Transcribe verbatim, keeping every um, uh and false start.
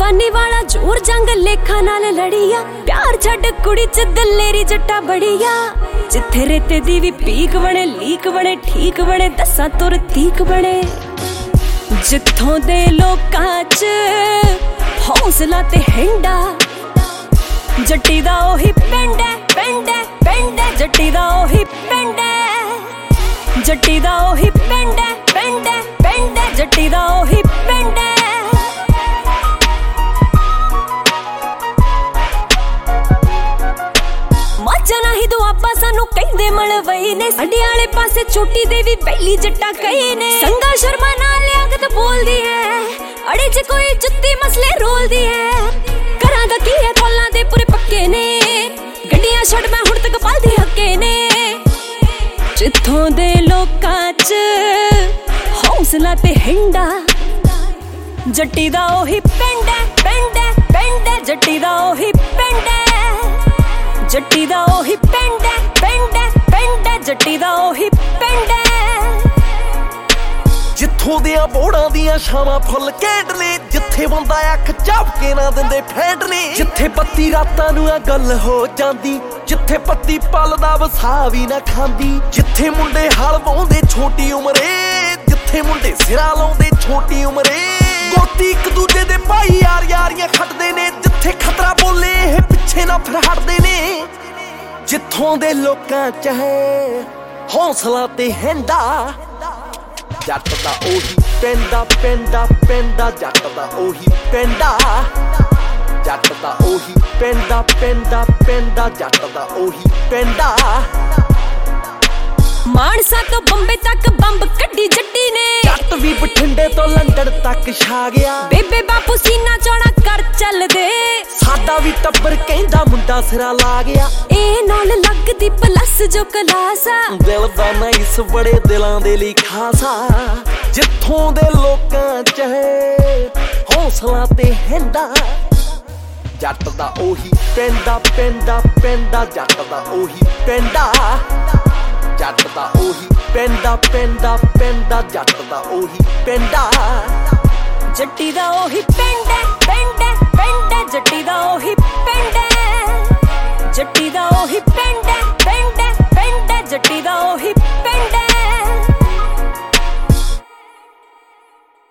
जवानी वाला जोर जंग लेखा नाल लड़िया प्यार छड्ड कुड़ी च दलेरी जट्टा बड़िया जिथे रेते दी भी पीक बने लीक बने ठीक बने दसा तुर तीक बने जिथों दे लोकां च हौसला ते हिंडा जट्टी दा ओही पिंड है पिंड है पिंड है जट्टी दा ओही पिंड है जट्टी दा ओही पिंड है पिंड है पिंड है जट्टी दा ओही पिंड है जना ही दुआबा सानू कहंदे मलवई ने साडे आले पासे छोटी दे वी पहली जट्टा कही ने संगा शर्मा नाल लियाकत बोलदी है अड़े च कोई जुत्ती मसले रोलदी है घरां दा की है कोलां दे पूरे पक्के ने गड्डियां छड़ मैं हुण तक पालदी हक्के ने जिथों दे लोकां च हौसला ते हिंडा जट्टी दा ओही पिंड है पिंड है पिंड है जट्टी दा ओही पिंड है जट्टी दा ओही पिंड है पिंड है पिंड है जट्टी दा ओही पिंड है जिथों दियां बोड़ां दियां छावां फुल कैंड ने जिथे बंदा अख झपके ना दिंदे फैंड ने जिथे पत्ती रातां नूं आ गल हो जांदी जिथे पत्ती पल दा वसा भी ना खांदी जिथे मुंडे हल वाउंदे छोटी उमरे जिथे मुंडे सिरा लाउंदे छोटी उमरे गोती एक दूजे दे भाई यार यारियां खटदे ने जिथे खतरा बोले ਇਹ ਪਿੱਛੇ ना फिर हटदे ने जिथों दे लोकां च है हौसला ते हिंडा जट दा ओही पिंडा पिंडा पिंडा जट दा ओही पिंडा जट दा ओही पिंडा पिंडा पिंडा जट दा ओही पिंडा मानसा तो बंबे तक बंब कड्डी जट्टी ने जट भी बठिंडे तो लंदन तक छा गया बेबे बापू सीना चौड़ा कर चल दे साडा भी टब्बर कहंदा मुंडा सिरा ला गया ए नाल लगदी प्लस जो कलासा दिल दा नाइस बड़े दिलां दे लई खासा जिथों दे लोकां च है हौसला ते हिंडा जट दा ओही पिंडा पिंडा पिंडा जट दा ओही पिंडा जट दा ओही पिंडा पिंडा पिंडा जट दा ओही पिंडा जट्टी दा ओही पिंड है पिंड है पिंड है जट्टी दा ओही पिंड है जट्टी दा ओही पिंड